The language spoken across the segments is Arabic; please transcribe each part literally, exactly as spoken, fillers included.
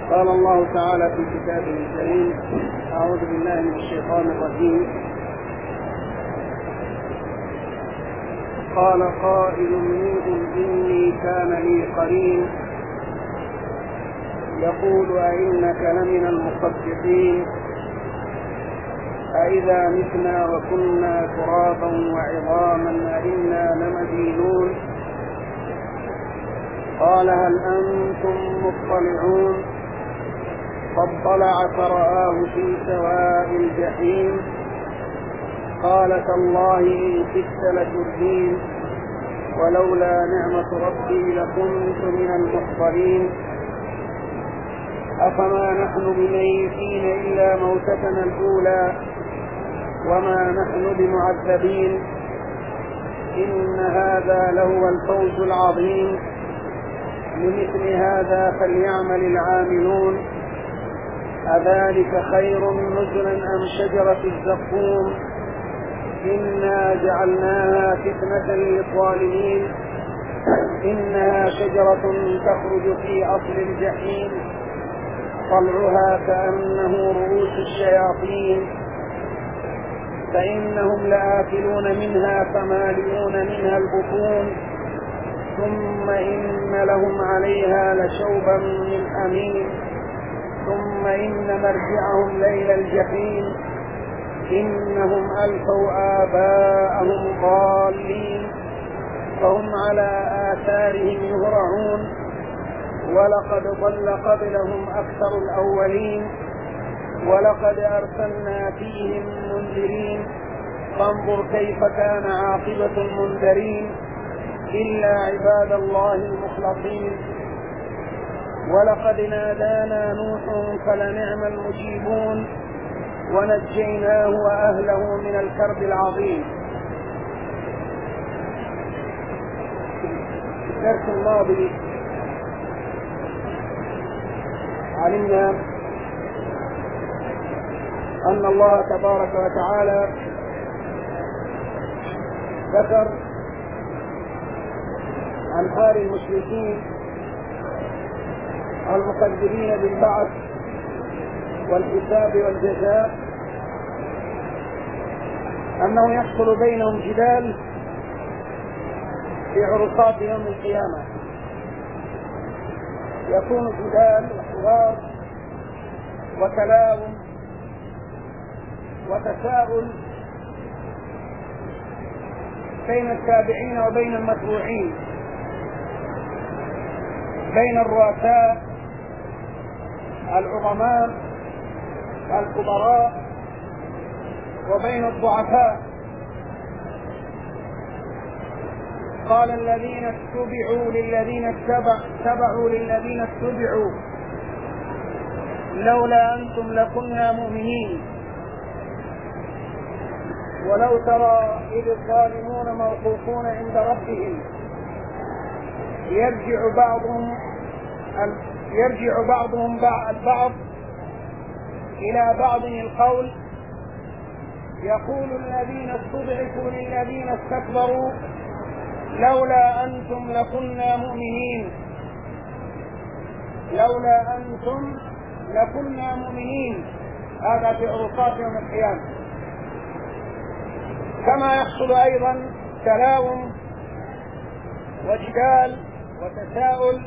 قال الله تعالى في كتابه الكريم: أعوذ بالله من الشيطان الرجيم. قال قائل منهم إني كان لي قرين يقول أئنك لمن المصدقين أئذا متنا وكنا ترابا وعظاما أئنا لمدينون قال هل أنتم مطلعون فاطلع فرآه في سواء الجحيم قال تالله إن كدت لتردين ولولا نعمة ربي لكنت من المحضرين أفما نحن بميتين إلا موتتنا الأولى وما نحن بمعذبين إن هذا لهو الفوز العظيم لمثل هذا فليعمل العاملون أذلك خير نزلا أم شجرة الزقوم إنا جعلناها فتنة للظالمين إنها شجرة تخرج في أصل الجحيم طلعها كأنه رؤوس الشياطين فإنهم لآكلون منها فمالئون منها البطون ثم إن لهم عليها لشوبا من حميم ثم إن مرجعهم ليل الجحيم إنهم ألفوا آباءهم ضالين فهم على آثارهم يهرعون ولقد ضل قبلهم أكثر الأولين ولقد أرسلنا فيهم منذرين فانظر كيف كان عاقبة المنذرين إلا عباد الله المخلصين ولقد نادانا نوح فلنعم المجيبون ونجيناه وأهله من الكرب العظيم. في الدرس الماضي علمنا أن الله تبارك وتعالى ذكر عن حال المشركين المكذبين بالبعث والحساب والجزاء أنه يحصل بينهم جدال في عرصات يوم القيامة، يكون جدال وحوار وتلاوم وتساؤل بين التابعين وبين المتبوعين، بين الرؤساء العظماء الكبراء وبين الضعفاء. قال الذين اتبعوا للذين اتبعوا تبعوا للذين اتبعوا لولا أنتم لكنا مؤمنين ولو ترى إذ الظالمون موقوفون عند ربهم يرجع بعضهم يرجع بعضهم البعض إلى بعض القول يقول الذين استضعفوا للذين استكبروا لولا أنتم لكنا مؤمنين لولا أنتم لكنا مؤمنين. هذا في عرصات يوم القيامة. كما يحصل أيضا تلاوم وجدال وتساؤل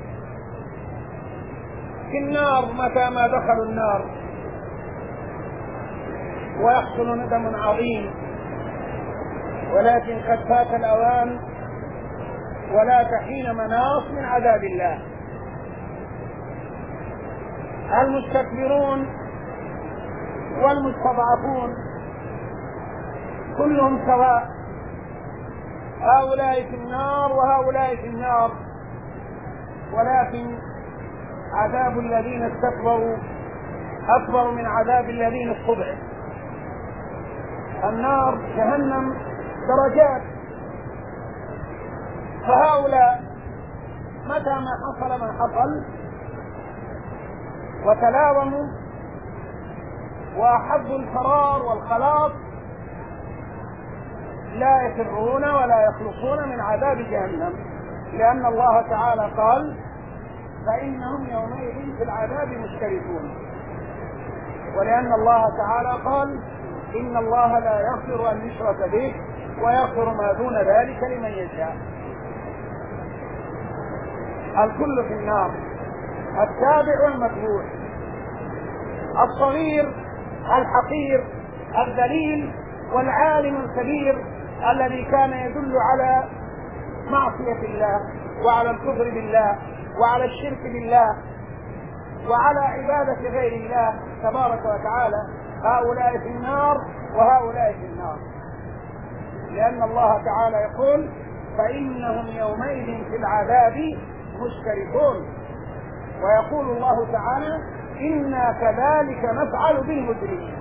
في النار متى ما دخلوا النار، ويحصل ندم عظيم، ولكن قد فات الأوان ولا تحين مناص من عذاب الله. المستكبرون والمستضعفون كلهم سواء، هؤلاء في النار وهؤلاء في النار، ولكن عذاب الذين استكبروا أكبر من عذاب الذين استضعفوا. النار جهنم درجات، فهؤلاء متى ما حصل ما حصل وتلاوموا وأحبوا الفرار والخلاص لا يفرون ولا يخلصون من عذاب جهنم، لأن الله تعالى قال فإنهم يومئذ في العذاب مشتركون. ولأن الله تعالى قال إن الله لا يغفر أن يشرك به ويغفر ما دون ذلك لمن يشاء. الكل في النار، التابع والمتبوع، الصغير الحقير الذليل والعالم الكبير الذي كان يدل على معصية الله وعلى الكفر بالله وعلى الشرك بالله وعلى عبادة غير الله تبارك وتعالى، هؤلاء في النار وهؤلاء في النار. لأن الله تعالى يقول فإنهم يومئذ في العذاب مشتركون، ويقول الله تعالى إنا كذلك نفعل بالمجرمين.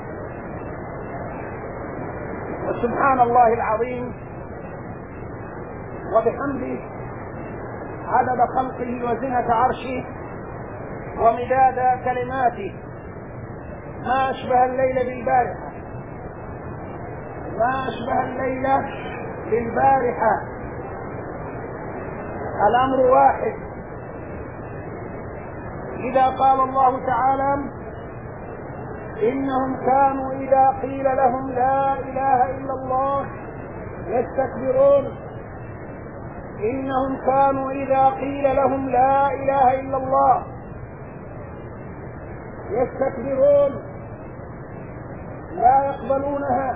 وسبحان الله العظيم وبحمده عدد خلقه وزنة عرشه ومداد كلماته، ما أشبه الليل بالبارحة، ما أشبه الليل بالبارحة. الأمر واحد. إذا قال الله تعالى إنهم كانوا إذا قيل لهم لا إله إلا الله يستكبرون، إنهم كانوا إذا قيل لهم لا إله إلا الله يستكبرون، لا يقبلونها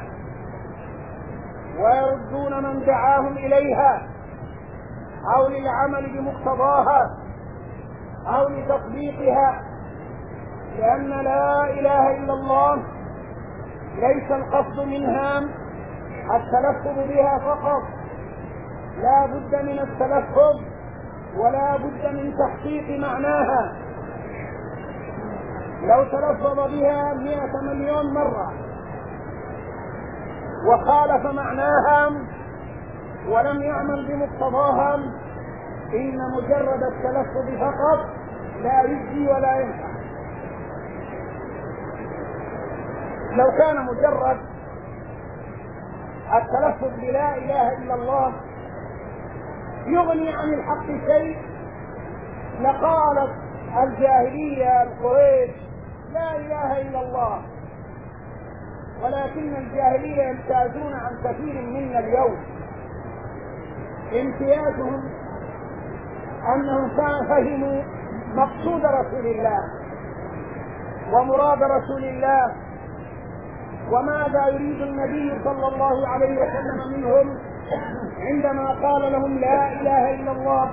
ويردون من دعاهم إليها أو للعمل بمقتضاها أو لتطبيقها، لأن لا إله إلا الله ليس القصد منها التلفظ بها فقط، لا بد من التلفظ ولا بد من تحقيق معناها. لو تلفظ بها مئة مليون مرة وخالف معناها ولم يعمل بمقتضاها، إن مجرد التلفظ فقط لا يجزي ولا ينفع. لو كان مجرد التلفظ بلا إله إلا الله يغني عن الحق شيء لقالت الجاهلية القريش لا إله إلا الله، ولكن الجاهلية يمتازون عن كثير منا اليوم. امتيازهم أنهم فهموا مقصود رسول الله ومراد رسول الله وماذا يريد النبي صلى الله عليه وسلم منهم عندما قال لهم لا إله إلا الله.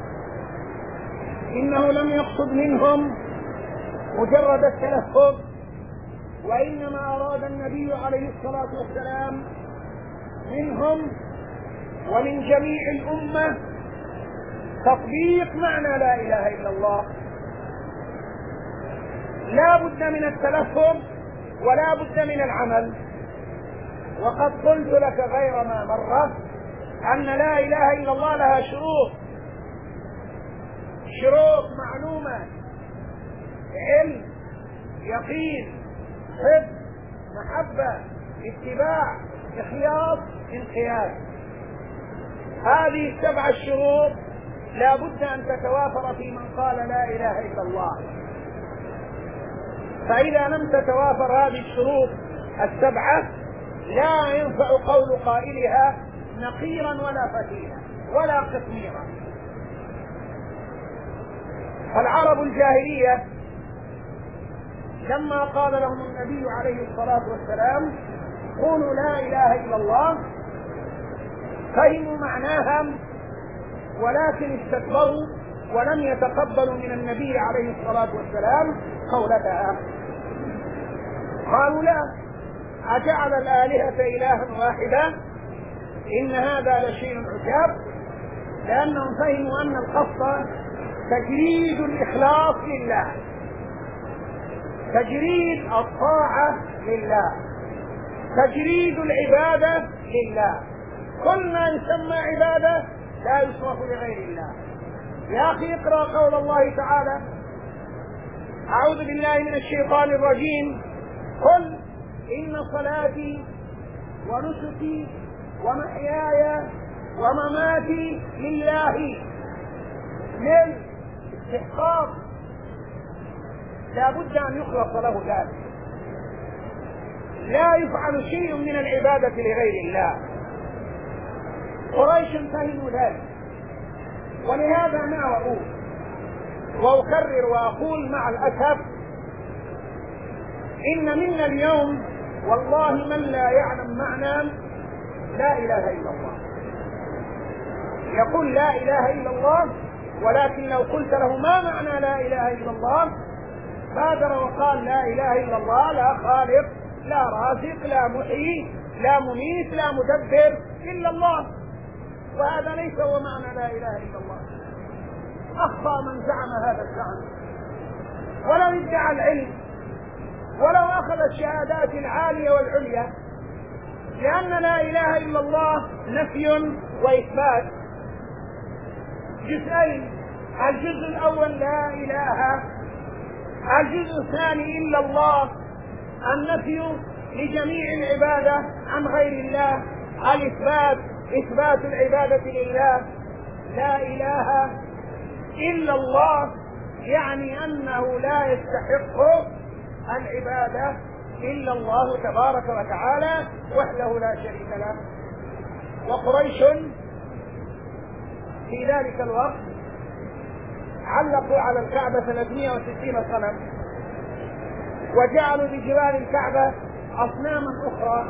إنه لم يقصد منهم مجرد التلفظ، وإنما أراد النبي عليه الصلاة والسلام منهم ومن جميع الأمة تطبيق معنى لا إله إلا الله. لا بد من التلفظ ولا بد من العمل. وقد قلت لك غير ما مرة أن لا إله إلا الله لها شروط، شروط معلومة: علم، يقين، حب، محبة، اتباع، إخلاص، انقياد. هذه السبع الشروط لا بد أن تتوافر في من قال لا إله إلا الله. فإذا لم تتوافر هذه الشروط السبعة لا ينفع قول قائلها نقيرا ولا فتيلا ولا قطميرا. فالعرب الجاهلية لما قال لهم النبي عليه الصلاة والسلام قولوا لا إله إلا الله فهموا معناها، ولكن استكبروا ولم يتقبلوا من النبي عليه الصلاة والسلام قولتها. قالوا لا، أجعل الآلهة إلها واحدا إن هذا لشيء عجاب، لأنهم فهموا أن القصد تجريد الإخلاص لله، تجريد الطاعة لله، تجريد العبادة لله. كل ما يسمى عبادة لا يصرف لغير الله. يا أخي اقرأ قول الله تعالى: أعوذ بالله من الشيطان الرجيم، قل إن صلاتي ونسكي ومحياي ومماتي لله. من الاستحقاق لا بد أن يخلص له ذلك، لا يفعل شيء من العبادة لغير الله. قريش فهموا ذلك، ولهذا ما أقول وأكرر وأقول مع الأسف إن منا اليوم والله من لا يعلم معنى لا إله إلا الله، يقول لا إله إلا الله، ولكن لو قلت له ما معنى لا إله إلا الله بادر وقال لا إله إلا الله لا خالق لا رازق لا محيي لا مميت لا مدبر إلا الله، وهذا ليس هو معنى لا إله إلا الله. أخطأ من زعم هذا الزعم، ولو ادعى العلم ولو أخذ الشهادات العالية والعليا، لأن لا إله إلا الله نفي وإثبات جزئين، الجزء الأول لا إله، الجزء الثاني إلا الله، النفي لجميع العبادة عن غير الله، الإثبات إثبات العبادة لله. لا إله إلا الله يعني أنه لا يستحق العبادة إلا الله تبارك وتعالى وحده لا شريك له. وقريش في ذلك الوقت علقوا على الكعبة ثلاثمائة وستين صنم، وجعلوا بجوار الكعبة أصناما أخرى،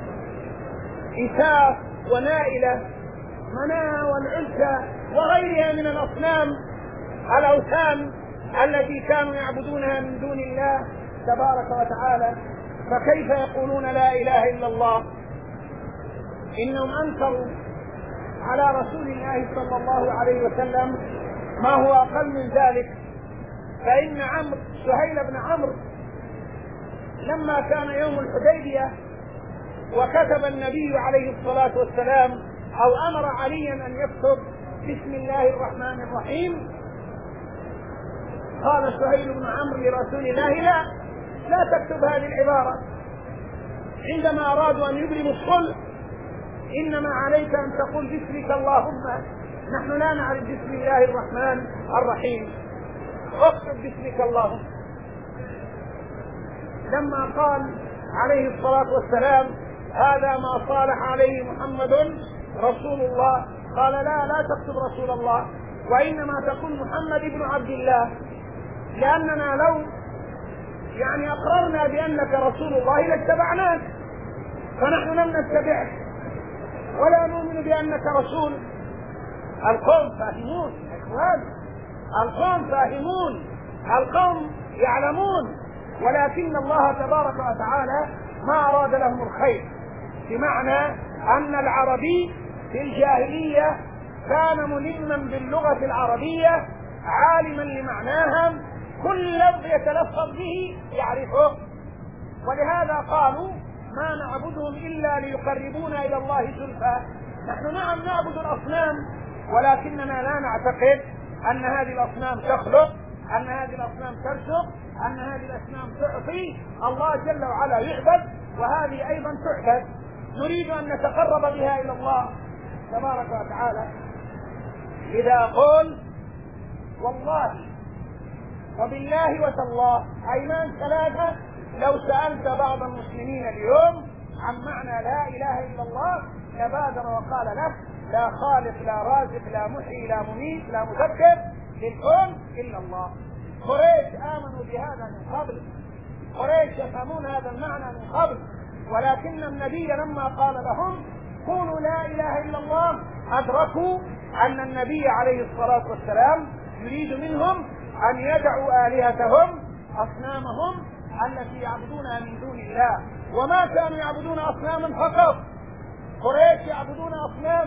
إساف ونائلة مناة والعزى وغيرها من الأصنام الأوثان التي كانوا يعبدونها من دون الله تبارك وتعالى. فكيف يقولون لا إله إلا الله؟ إنهم أنكروا على رسول الله صلى الله عليه وسلم ما هو أقل من ذلك. فإن عمرو سهيل بن عمرو لما كان يوم الحديبية وكتب النبي عليه الصلاة والسلام أو أمر عليا أن يكتب بسم الله الرحمن الرحيم، قال سهيل بن عمرو لرسول الله لا لا تكتب هذه العبارة. عندما أرادوا أن يبرموا الصلح إنما عليك أن تقول باسمك اللهم، نحن لا نعرف بسم الله الرحمن الرحيم، اكتب باسمك اللهم. لما قال عليه الصلاة والسلام هذا ما صالح عليه محمد رسول الله، قال لا لا تكتب رسول الله، وإنما تكون محمد بن عبد الله، لأننا لو يعني أقررنا بأنك رسول الله لاتبعناك، فنحن لم نتبعك ولا نؤمن بأنك رسول. القوم فاهمون إخوان، القوم فاهمون، القوم يعلمون، ولكن الله تبارك وتعالى ما أراد لهم الخير، بمعنى أن العربي في الجاهلية كان ملما باللغة العربية عالما لمعناها، كل لفظ يتلفظ به يعرفه، ولهذا قالوا ما نعبدهم إلا ليقربونا إلى الله زلفى. نحن نعم نعبد الأصنام، ولكننا لا نعتقد أن هذه الأصنام تخلق، أن هذه الأصنام ترزق، أن هذه الأصنام تعطي. الله جل وعلا يعبد، وهذه أيضا تعبد، نريد أن نتقرب بها إلى الله تبارك وتعالى. إذا أقول والله وبالله وتالله أيمان ثلاثة، لو سألت بعض المسلمين اليوم عن معنى لا إله إلا الله لبادر وقال لك لا خالق لا رازق لا محيي لا مميت لا مدبر للكون إلا الله. قريش آمنوا بهذا من قبل، قريش يفهمون هذا المعنى من قبل، ولكن النبي لما قال لهم قولوا لا إله إلا الله أدركوا أن النبي عليه الصلاة والسلام يريد منهم أن يدعوا آلهتهم أصنامهم التي يعبدونها من دون الله. وما كانوا يعبدون أصناما فقط، قريش يعبدون أصنام،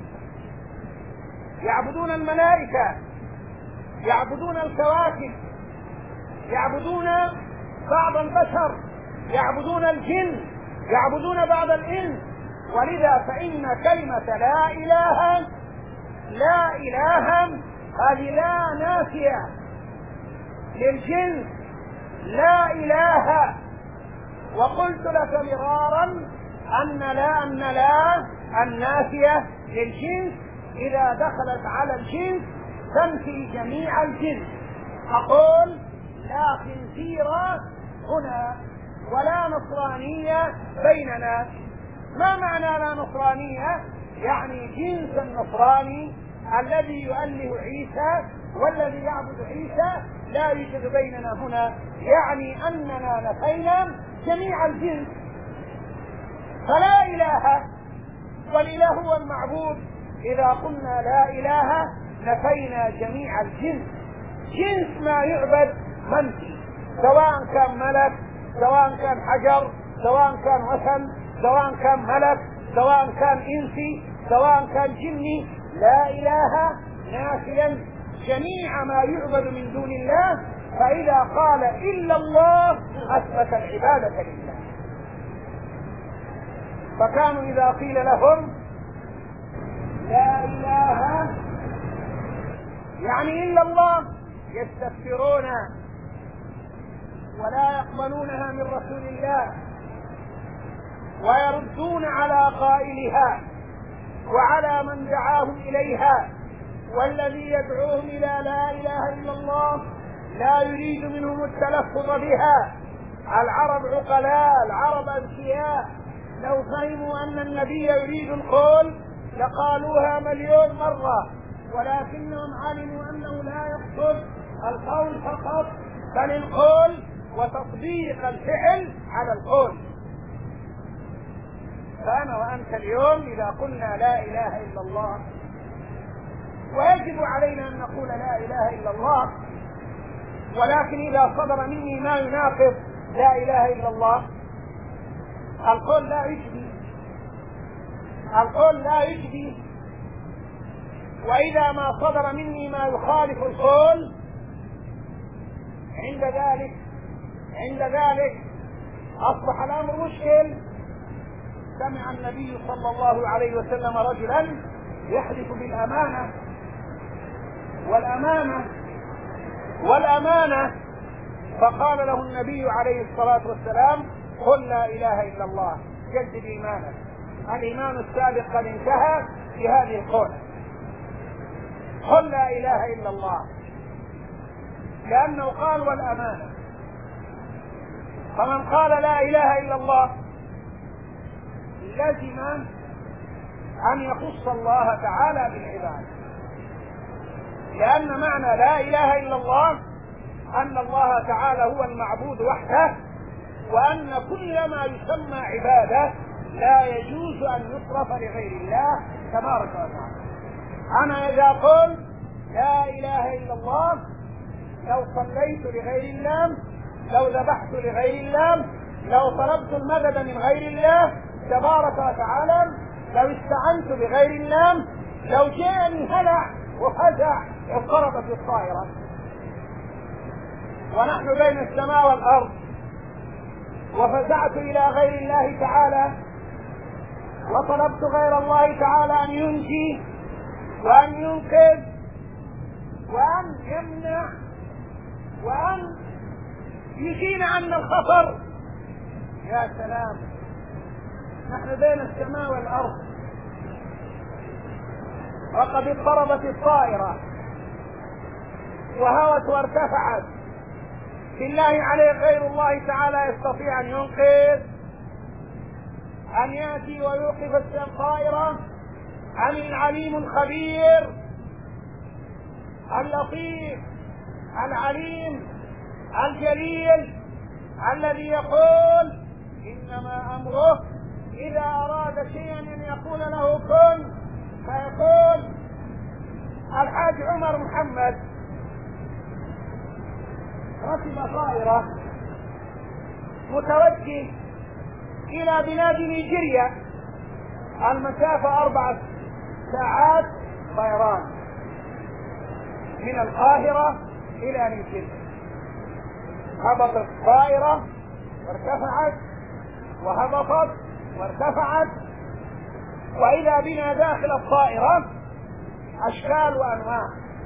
يعبدون الملائكة، يعبدون الكواكب، يعبدون بعض البشر، يعبدون الجن، يعبدون بعض الإنس. ولذا فإن كلمة لا إله لا إله هذه لا نافية للجنس، لا إله. وقلت لك مرارا أن لا أن لا النافية للجنس إذا دخلت على الجنس تنفي جميع الجنس، أقول لا خنزير هنا ولا نصرانية بيننا. ما معنى لا نصرانية؟ يعني جنس النصراني الذي يؤله عيسى والذي يعبد عيسى لا يوجد بيننا هنا، يعني أننا نفينا جميع الجنس. فلا إله، والإله هو المعبود. إذا قلنا لا إله نفينا جميع الجنس، جنس ما يعبد منفي، سواء كان ملك، سواء كان حجر، سواء كان وثن، سواء كان ملك، سواء كان إنسي، سواء كان جني. لا إله نافيا جميع ما يعبد من دون الله، فإذا قال إلا الله أثبت العبادة لله. فكانوا إذا قيل لهم لا إله يعني إلا الله يستكبرون ولا يقبلونها من رسول الله، ويردون على قائلها وعلى من دعاهم إليها. والذي يدعوهم إلى لا إله إلا الله لا يريد منهم التلفظ بها. العرب عقلاء، العرب أذكياء، لو فهموا أن النبي يريد القول لقالوها مليون مرة، ولكنهم علموا أنه لا يقصد القول فقط بل القول وتطبيق الفعل على القول. فأنا وأنت اليوم إذا قلنا لا إله إلا الله، ويجب علينا أن نقول لا إله إلا الله، ولكن إذا صدر مني ما يناقض لا إله إلا الله القول لا يجدي، القول لا يجدي. وإذا ما صدر مني ما يخالف القول عند ذلك عند ذلك أصبح الأمر مشكل. سمع النبي صلى الله عليه وسلم رجلا يحلف بالأمانة والأمانة والأمانة فقال له النبي عليه الصلاة والسلام قل لا إله إلا الله جدد إيمانك. الإيمان السابق قد انتهى في هذه القول، قل لا إله إلا الله، لأنه قال والأمانة. فمن قال لا إله إلا الله لازم أن يخص الله تعالى بالعبادة، لأن معنى لا إله إلا الله أن الله تعالى هو المعبود وحده، وأن كل ما يسمى عبادة لا يجوز أن يصرف لغير الله تبارك وتعالى. أنا إذا قلت لا إله إلا الله لو صليت لغير الله، لو ذبحت لغير الله، لو طلبت المدد من غير الله تبارك وتعالى، لو استعنت بغير الله، لو جاءني هلع وفزع اضطربت الطائرة ونحن بين السماء والأرض، وفزعت إلى غير الله تعالى وطلبت غير الله تعالى أن ينجي وأن ينقذ وأن يمنع وأن يزيل عنا الخطر، يا سلام، نحن بين السماء والأرض وقد اضطربت الطائرة وهوت وارتفعت، بالله عليه غير الله تعالى يستطيع أن ينقذ، أن يأتي ويوقف الطائرة؟ عن العليم الخبير اللطيف العليم الجليل الذي يقول إنما أمره إذا أراد شيئا أن يقول له كن فيقول. الحاج عمر محمد ركب طائرة متوجه إلى بلاد نيجيريا، المسافة أربعة ساعات طيران من القاهرة إلى نيجيريا. هبطت الطائرة وارتفعت وهبطت وارتفعت، وإذا بنا داخل الطائرة أشكال وأنواع،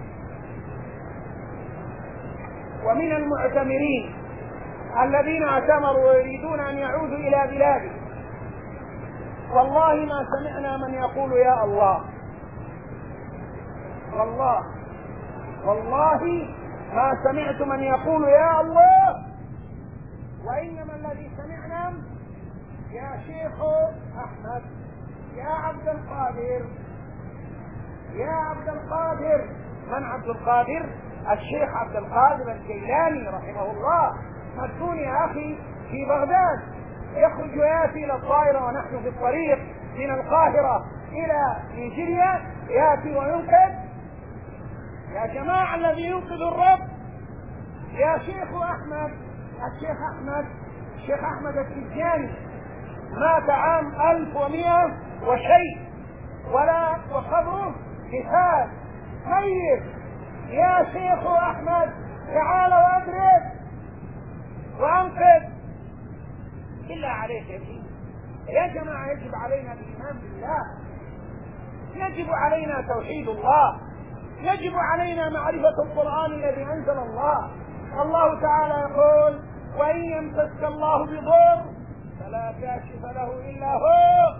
ومن المعتمرين الذين اعتمروا ويريدون أن يعودوا إلى بلادهم والله ما سمعنا من يقول يا الله، والله والله ما سمعت من يقول يا الله، وإنما الذي سمعنا يا شيخ أحمد، يا عبد القادر، يا عبد القادر. من عبد القادر؟ الشيخ عبد القادر الجيلاني رحمه الله، مدفون يا أخي في بغداد، يخرج ويأتي إلى الطائرة ونحن في الطريق من القاهرة إلى نيجيريا، يأتي وينقذ. يا جماعة الذي ينقذ الرب يا شيخ أحمد، الشيخ أحمد، الشيخ أحمد التجاني، مات عام ألف ومئة وشيء، ولا وقبره كفاف ميت. يا شيخ أحمد تعال وأدرك وأنقذ. بالله عليك يا شيخ، يا جماعة يجب علينا الإيمان بالله، يجب علينا توحيد الله، يجب علينا معرفة القرآن الذي أنزل الله. الله تعالى يقول وإن يمسسك الله بضر فلا كاشف له إلا هو.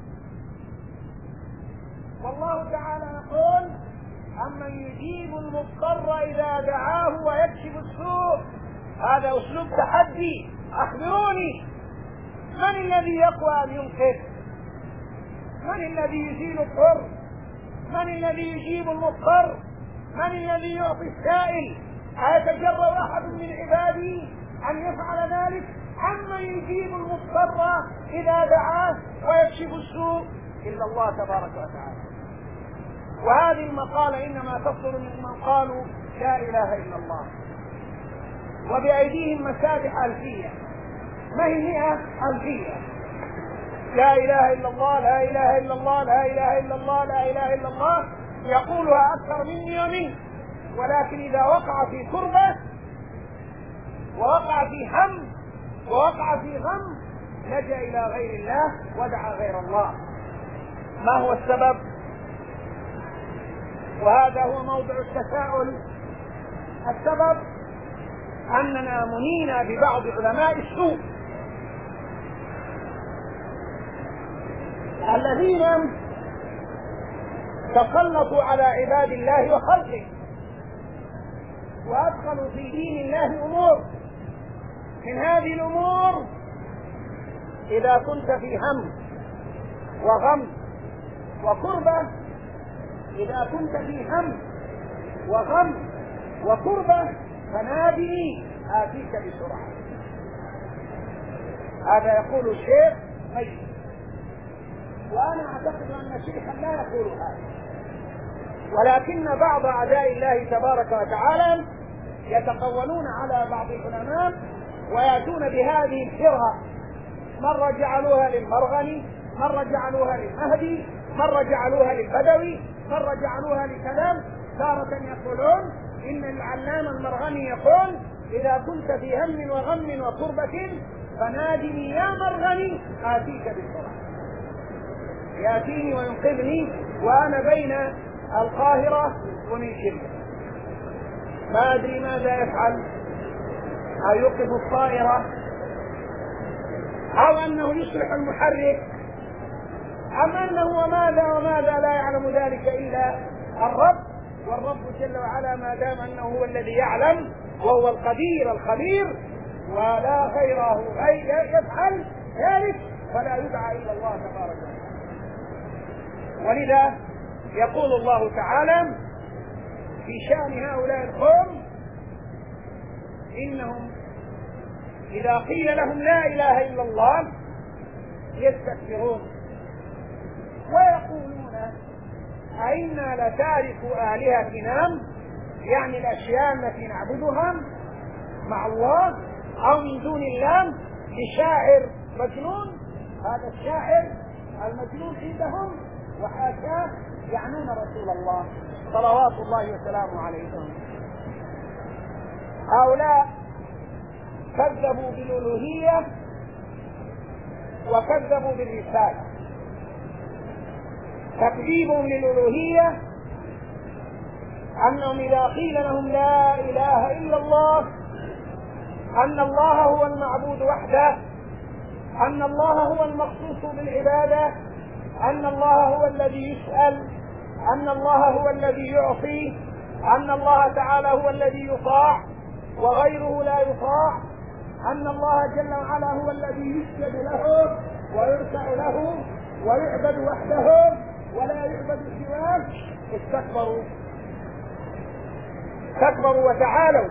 والله تعالى يقول أمن يجيب المضطر إذا دعاه ويكشف السوء. هذا أسلوب تحدي. أخبروني من الذي يقوى أن ينقذ؟ من الذي يزيل الضر؟ من الذي يجيب المضطر؟ من الذي يعطي السائل؟ أيتجرأ أحد من عبادي أن يفعل ذلك؟ أمن يجيب المضطر إذا دعاه ويكشف السوء؟ إلا الله تبارك وتعالى. وهذه المقالة إنما تصدر ممن قالوا لا إله إلا الله وبأيديهم مسابح ألفية، ما هي مئة ألفية، لا إله إلا الله لا إله إلا الله لا إله إلا الله لا إله إلا الله، يقولها أكثر مني ومنك. ولكن إذا وقع في كربة ووقع في هم ووقع في غم لجأ إلى غير الله ودعا غير الله. ما هو السبب؟ وهذا هو موضع التساؤل. السبب أننا منينا ببعض علماء السوء الذين تسلطوا على عباد الله وخلقه وأدخلوا في دين الله أمور. من هذه الأمور إذا كنت في هم وغم وكربة، إذا كنت في هم وغم وكربة فنادني آتيك بسرعة. هذا يقول الشيخ ميت، وأنا أعتقد أن شيخا لا يقول هذا، ولكن بعض أعداء الله تبارك وتعالى يتقولون على بعض العلماء ويأتون بهذه الشرهة، مرة جعلوها للمرغني، مرة جعلوها للمهدي، مرة جعلوها للبدوي، مرة جعلوها لكلام. تارة يقولون إن العلامة المرغني يقول إذا كنت في هم وغم وكربة فنادني يا مرغني آتيك بسرعة، يأتيني وينقذني وأنا بين القاهرة ونيجيريا. ما أدري ماذا يفعل، أو يوقف الطائرة، أو أنه يصلح المحرك، أم أنه وماذا وماذا لا يعلم ذلك إلا الرب. والرب جل وعلا ما دام أنه هو الذي يعلم وهو القدير الخبير ولا غيره يفعل ذلك فلا يدعى إلا الله تبارك وتعالى. ولذا يقول الله تعالى في شأن هؤلاء القوم إنهم إذا قيل لهم لا إله إلا الله يستكبرون ويقولون أئنا لتارك آلهتنا، يعني الأشياء التي نعبدها مع الله أو من دون الله، لشاعر مجنون. هذا الشاعر المجنون عندهم وحاشاه يعنون رسول الله صلوات الله وسلامه عليه. هؤلاء كذبوا بالألوهية وكذبوا بالرسالة. تكذيبهم للألوهية أنهم إذا قيل لهم لا إله إلا الله، أن الله هو المعبود وحده، أن الله هو المخصوص بالعبادة، أن الله هو الذي يسأل، أن الله هو الذي يعطي، أن الله تعالى هو الذي يطاع وغيره لا يطاع، أن الله جل وعلا هو الذي يسجد له ويركع له ويعبد وحده ولا يعبد سواه، استكبروا استكبروا وتعالوا.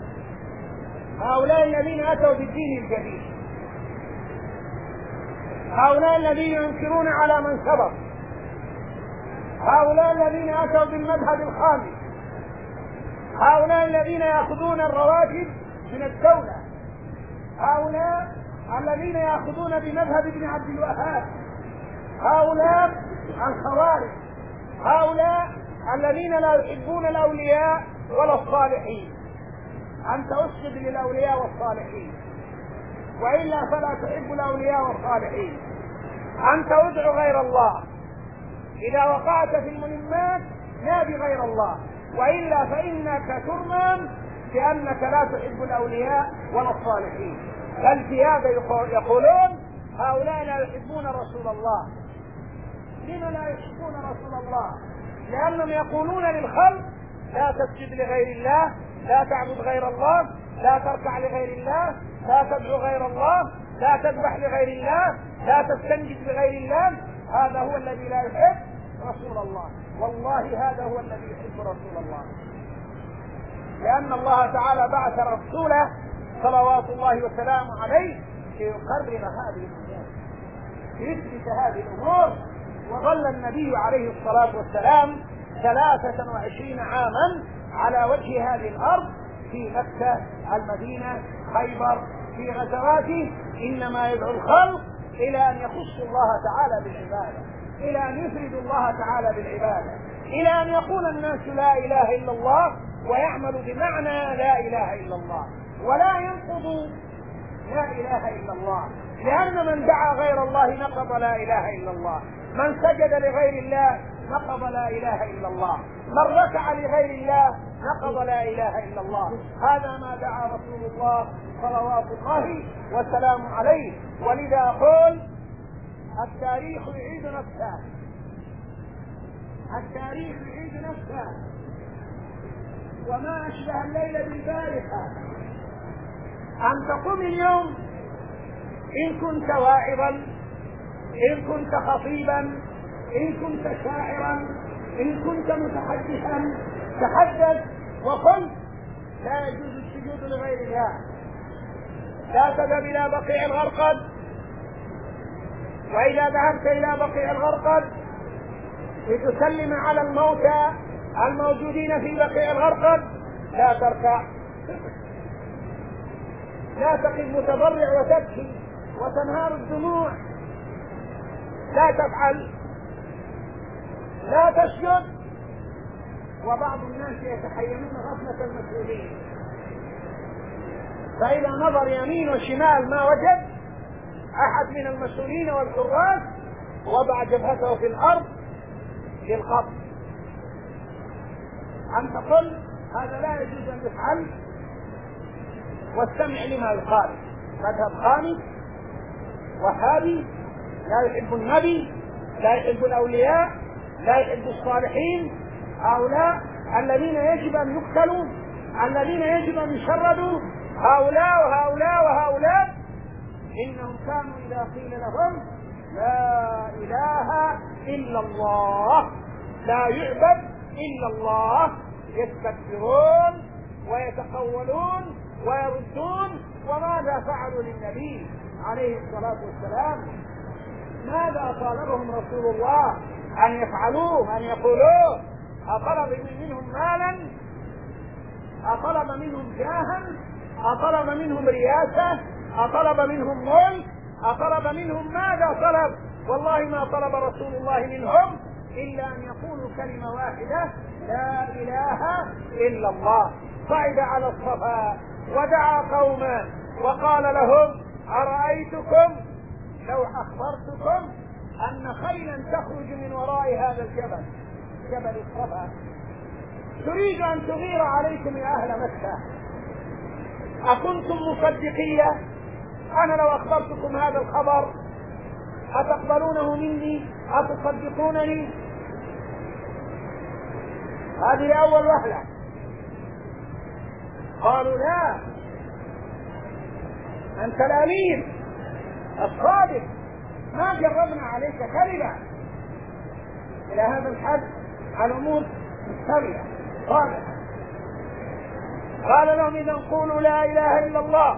هؤلاء الذين أتوا بالدين الجديد، هؤلاء الذين ينكرون على من سبق، هؤلاء الذين أتوا بالمذهب الخامس، هؤلاء الذين يأخذون الرواتب من الدولة، هؤلاء الذين يأخذون بمذهب ابن عبد الوهاب، هؤلاء الخوارج، هؤلاء الذين لا يحبون الأولياء ولا الصالحين. أنت أسجد للأولياء والصالحين، وإلا فلا تحب الأولياء والصالحين. أنت ادعو غير الله، إذا وقعت في الملمات نادي غير الله، وإلا فإنك ترمى بأنك لا تحب الأولياء ولا الصالحين. بل في هذا يقولون هؤلاء لا يحبون رسول الله. لما لا يحبون رسول الله؟ لأنهم يقولون للخلق لا تسجد لغير الله، لا تعبد غير الله، لا تركع لغير الله، لا تدعو غير الله، لا تذبح لغير الله، لا تستنجد لغير الله. هذا هو الذي لا يحب رسول الله. والله هذا هو الذي يحب رسول الله، لأن الله تعالى بعث رسوله صلوات الله وسلامه عليه ليقرر هذه الأمور، ليثبت هذه الأمور. وظل النبي عليه الصلاة والسلام ثلاثة وعشرين عاما على وجه هذه الأرض، في مكة، المدينة، خيبر، في غزواته، إنما يدعو الخلق إلى أن يخصوا الله تعالى بالعبادة، إلى أن يفردوا الله تعالى بالعبادة، إلى أن يقول الناس لا إله إلا الله ويعملوا بمعنى لا إله إلا الله، ولا ينقضوا لا إله إلا الله. لأن من دعا غير الله نقض لا إله إلا الله، من سجد لغير الله نقض لا إله إلا الله، من ركع لغير الله نقض لا إله إلا الله. هذا ما دعا رسول الله صلوات الله وسلامه عليه. ولذا أقول التاريخ يعيد نفسه، التاريخ يعيد نفسه، وما أشبه الليلة بالبارحة. أن تقوم اليوم إن كنت واعظا، إن كنت خطيبا، إن كنت شاعرا، إن كنت متحدثا، تحدث وقل لا يجوز السجود لغير الله. لا تذهب إلى بقيع الغرقد، وإذا ذهبت إلى بقيع الغرقد لتسلم على الموتى الموجودين في بقيع الغرقد لا تركع، لا تقف متضرع وتبكي وتنهار الدموع، لا تفعل، لا تسجد. وبعض الناس يتحينون غفلة المسؤولين، فإذا نظر يمين وشمال ما وجد أحد من المسؤولين والحراس وضع جبهته في الأرض للقبض. أن تقول هذا لا يجوز أن يفعل، واستمع لما يقال. مذهب خامس وهابي، لا يحب النبي، لا يحب الأولياء، لا يحب الصالحين. هؤلاء الذين يجب أن يقتلوا، الذين يجب أن يشردوا، هؤلاء وهؤلاء وهؤلاء. إنهم كانوا إذا قيل لهم لا إله إلا الله، لا يعبد إلا الله، يستكبرون ويتقولون ويردون. وماذا فعلوا للنبي عليه الصلاة والسلام؟ ماذا طالبهم رسول الله أن يفعلوه، أن يقولوه؟ أطلب منهم مالا؟ أطلب منهم جاها؟ أطلب منهم رياسة؟ أطلب منهم ملك؟ أطلب منهم ماذا طلب؟ والله ما طلب رسول الله منهم إلا أن يقولوا كلمة واحدة لا إله إلا الله. صعد على الصفا ودعا قوما وقال لهم أرأيتكم لو أخبرتكم أن خيلا تخرج من وراء هذا الجبل، جبل الصفا، تريد أن تغير عليكم يا أهل مكة، أكنتم مصدقية؟ أنا لو أخبرتكم هذا الخبر أتقبلونه مني؟ أتصدقونني؟ هذه أول وهلة. قالوا لا، أنت الأمين الصادق، ما جربنا عليك كذبا. إلى هذا الحد الأمور مستوية صالحة. قال لهم إذا قولوا لا إله إلا الله،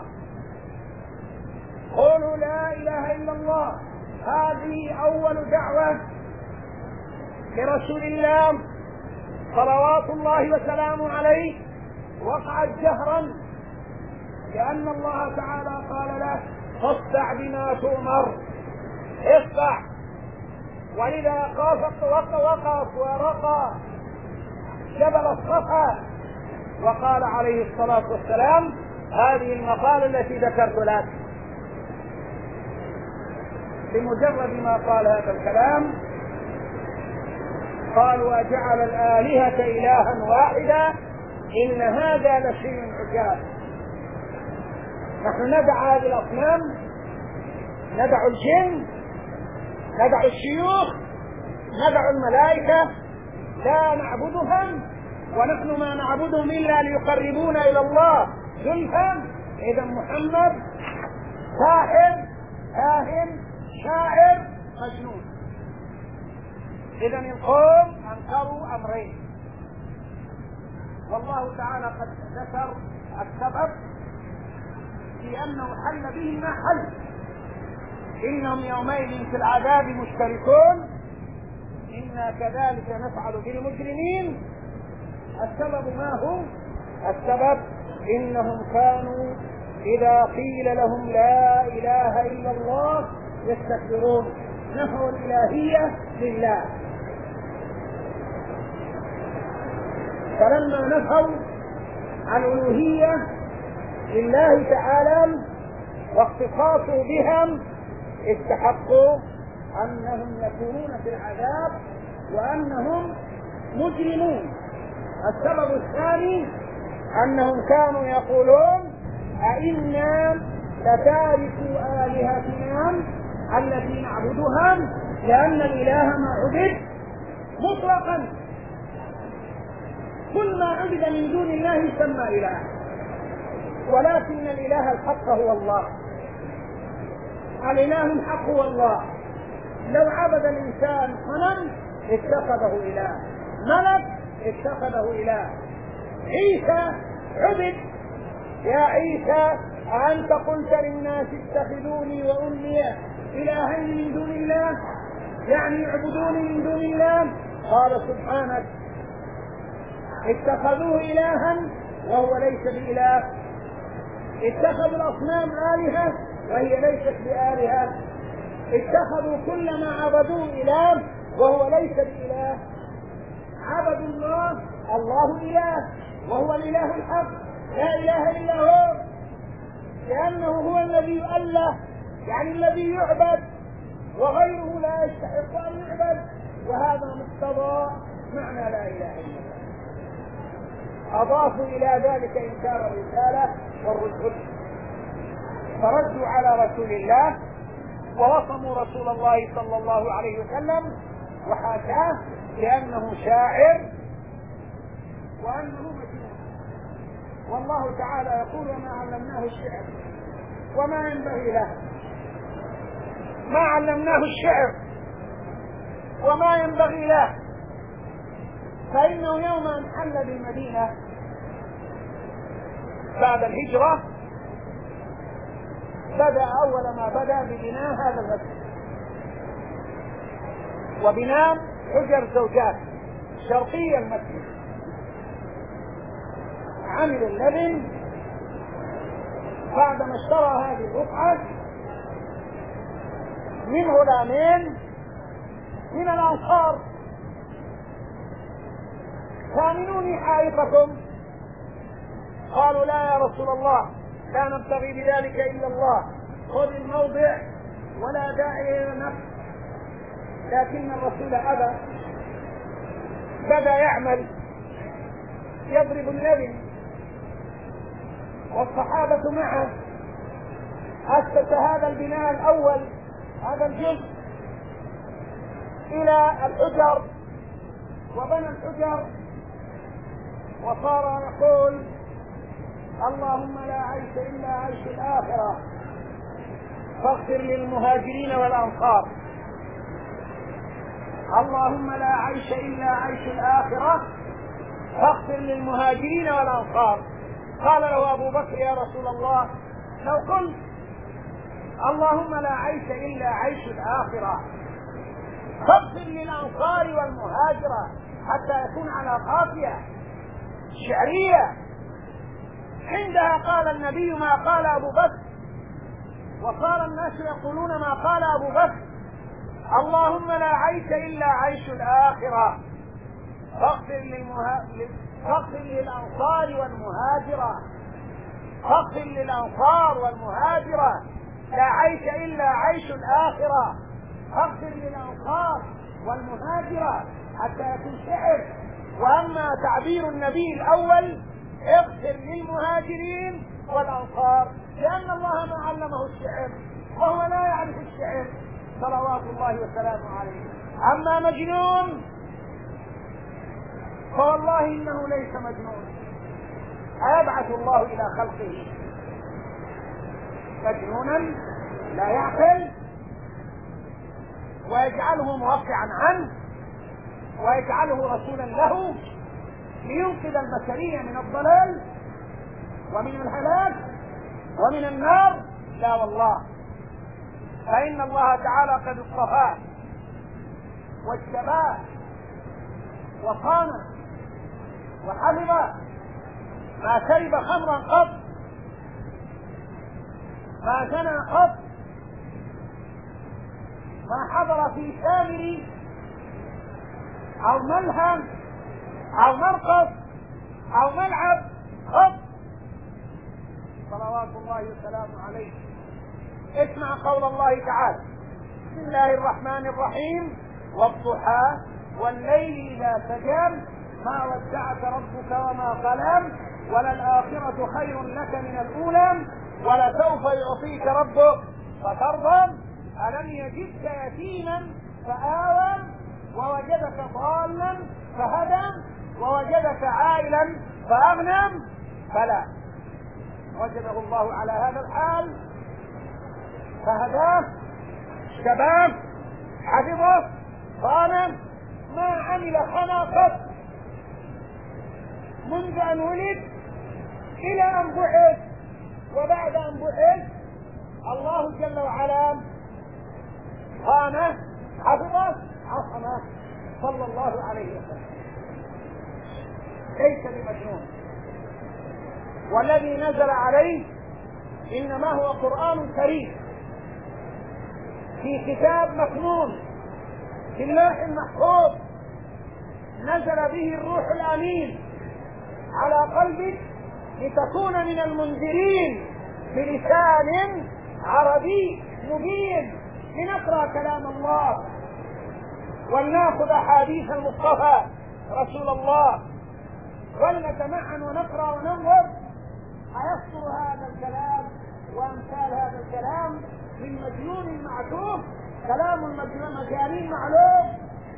قولوا لا إله إلا الله. هذه أول دعوة لرسول الله صلوات الله وسلامه عليه، وقعت جهرا، لأن الله تعالى قال له فاصدع بما تؤمر، اصدع. ولذا قافت وقف ورقى جبل الصفا وقال عليه الصلاة والسلام هذه المقالة التي ذكرت لك. بمجرد ما قال هذا الكلام قالوا أجعل الآلهة إلها واحدا إن هذا لشيء عجاب. نحن ندع هذه الأصنام، ندع الجن، ندع الشيوخ، ندع الملائكة، لا نعبدهم، ونحن ما نعبدهم إلا ليقربونا إلى الله زلفى. إذا محمد ساحر كاهن شاعر مجنون. إذا القوم أنكروا أمرين، والله تعالى قد ذكر السبب في أنه حل به ما حل. إنهم يومئذ في العذاب مشتركون إنا كذلك نفعل بالمجرمين. السبب ما هو؟ السبب إنهم كانوا إذا قيل لهم لا إله إلا الله يستكبرون، نفوا الإلهية لله. فلما نفوا الألوهية لله تعالى واختصاصوا بهم استحقوا أنهم يكونون في العذاب وأنهم مجرمون. السبب الثاني أنهم كانوا يقولون أئنا لتاركوا آلهتنا التي نعبدها، لأن الإله ما عبد مطلقا، كل ما عبد من دون الله يسمى إله، ولكن الإله الحق هو الله. الإله الحق هو الله. لو عبد الإنسان صنم اتخذه إله، ملك اتخذه إله. عيسى عبد، يا عيسى أأنت قلت للناس اتخذوني وأمي إلهين من دون الله، يعني يعبدوني من دون الله؟ قال سبحانك اتخذوه إلها وهو ليس بإله. اتخذوا الأصنام آلهة وهي ليست بآلهة. اتخذوا كل ما عبدوه إله وهو ليس بإله. عبدوا الله، الله إله وهو الإله الحق، لا إله إلا هو، لأنه هو الذي يؤله، يعني الذي يعبد، وغيره لا يستحق أن يعبد. وهذا مقتضى معنى لا إله إلا الله. أضافوا إلى ذلك إنكار الرسالة والرسل، فردوا على رسول الله ووصموا رسول الله صلى الله عليه وسلم وحاشاه لأنه شاعر وأنه مجنون. والله تعالى يقول وما علمناه الشعر وما ينبغي له. ما علمناه الشعر وما ينبغي له. فإنه يوم أن حل بالمدينة بعد الهجرة بدأ أول ما بدأ ببناء هذا المسجد وبناء حجر زوجات شرقي المسجد. عمل اللبن بعدما اشترى هذه الرقعة من غلامين من الأنصار. ثامنوني حائطكم. قالوا لا يا رسول الله، لا نبتغي بذلك إلا الله، خذ الموضع ولا داعي إلى نفس. لكن الرسول أبى، بدأ يعمل يضرب اللبن والصحابة معه. أسس هذا البناء الأول، هذا الجزء، إلى الحجر وبنى الحجر، وصار يقول اللهم لا عيش إلا عيش الآخرة فاغفر للمهاجرين والأنصار. اللهم لا عيش إلا عيش الآخرة فاغفر للمهاجرين والأنصار. قال له أبو بكر يا رسول الله لو قلت اللهم لا عيش إلا عيش الآخرة فاغفر للأنصار والمهاجرة حتى يكون على قافية شعرية. عندها قال النبي ما قال أبو بكر، وصار الناس يقولون ما قال أبو بكر. اللهم لا عيش إلا عيش الآخرة فاغفر للمها... فاغفر للأنصار والمهاجرة فاغفر للأنصار والمهاجرة. لا عيش إلا عيش الآخرة فاغفر للأنصار والمهاجرة حتى يكون شعر. وأما تعبير النبي الأول اغفر للمهاجرين والأنصار لأن الله ما علمه الشعر وهو لا يعرف الشعر صلوات الله وسلامه عليه. أما مجنون فوالله إنه ليس مجنون، أيبعث الله إلى خلقه مجنونا لا يعقل ويجعله موقعا عنه ويجعله رسولا له لينقذ البشرية من الضلال ومن الهلاك ومن النار؟ لا والله، فإن الله تعالى قد اصطفاه واجتباه وصانه وحفظه. ما شرب خمرا قط، ما زنى قط، ما حضر في سامر أو ملهم أو مرقص أو ملعب قط صلوات الله وسلامه عليه. اسمع قول الله تعالى بسم الله الرحمن الرحيم والضحى والليل إذا سجى ما ودعك ربك وما قلى وللآخرة خير لك من الأولى ولسوف يعطيك ربك فترضى ألم يجدك يتيما فآوى ووجدك ضالا فهدى ووجدك عائلا فأغنى فلا وجده الله على هذا الحال فهداه شباب حفظه صانم ما عمل خنا قط منذ أن ولد إلى أن بعث، وبعد أن بعث الله جل وعلا صانه حفظه عصمه صلى الله عليه وسلم. ليس بمجنون، والذي نزل عليه إنما هو قرآن كريم في كتاب مكنون في اللوح المحفوظ نزل به الروح الأمين على قلبك لتكون من المنذرين بلسان عربي مبين لنقرأ كلام الله ولنأخذ أحاديث المصطفى رسول الله ولنتمعن ونقرأ وننظر أيصدر هذا الكلام وأمثال هذا الكلام من مجنون معتوه. كلام المجانين معلوم،